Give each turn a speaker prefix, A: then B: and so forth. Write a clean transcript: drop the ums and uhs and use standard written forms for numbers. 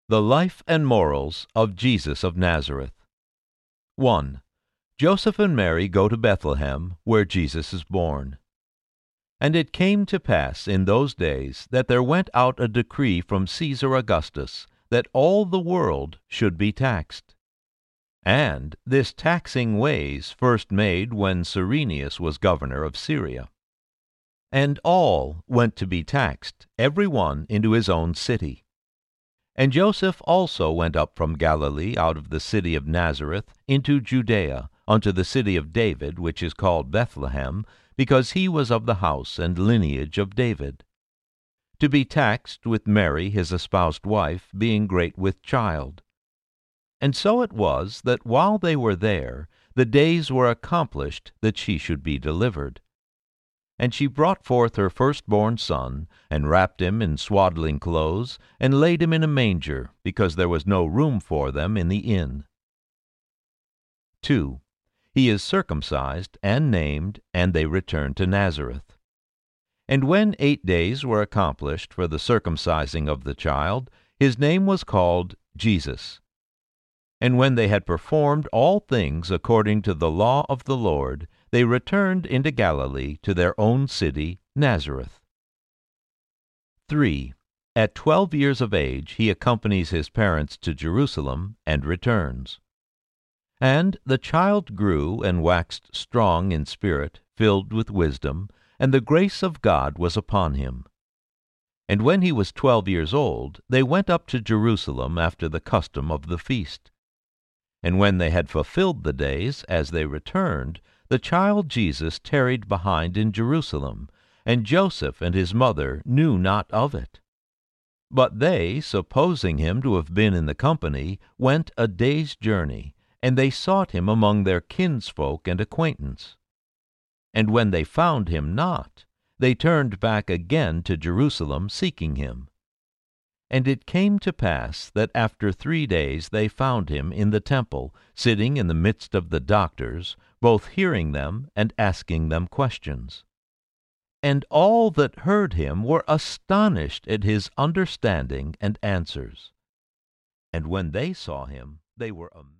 A: The Life and Morals of Jesus of Nazareth. 1. Joseph and Mary go to Bethlehem, where Jesus is born. And it came to pass in those days that there went out a decree from Caesar Augustus that all the world should be taxed. And this taxing ways first made when Cyrenius was governor of Syria. And all went to be taxed, every one into his own city. And Joseph also went up from Galilee out of the city of Nazareth into Judea, unto the city of David, which is called Bethlehem, because he was of the house and lineage of David, to be taxed with Mary his espoused wife, being great with child. And so it was that while they were there, the days were accomplished that she should be delivered. And she brought forth her firstborn son, and wrapped him in swaddling clothes, and laid him in a manger, because there was no room for them in the inn. 2. He is circumcised and named, and they return to Nazareth. And when 8 days were accomplished for the circumcising of the child, his name was called Jesus. And when they had performed all things according to the law of the Lord, they returned into Galilee to their own city, Nazareth. 3. At 12 years of age he accompanies his parents to Jerusalem, and returns. And the child grew and waxed strong in spirit, filled with wisdom, and the grace of God was upon him. And when he was 12 years old, they went up to Jerusalem after the custom of the feast. And when they had fulfilled the days, as they returned, the child Jesus tarried behind in Jerusalem, and Joseph and his mother knew not of it. But they, supposing him to have been in the company, went a day's journey, and they sought him among their kinsfolk and acquaintance. And when they found him not, they turned back again to Jerusalem, seeking him. And it came to pass that after 3 days they found him in the temple, sitting in the midst of the doctors, both hearing them and asking them questions. And all that heard him were astonished at his understanding and answers. And when they saw him, they were amazed.